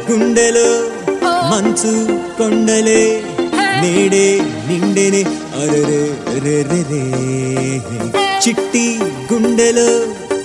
గుండెలో మంచు కొండలే నేడే నిండెనే అరెరే రే రే రే చిట్టి గుండెలో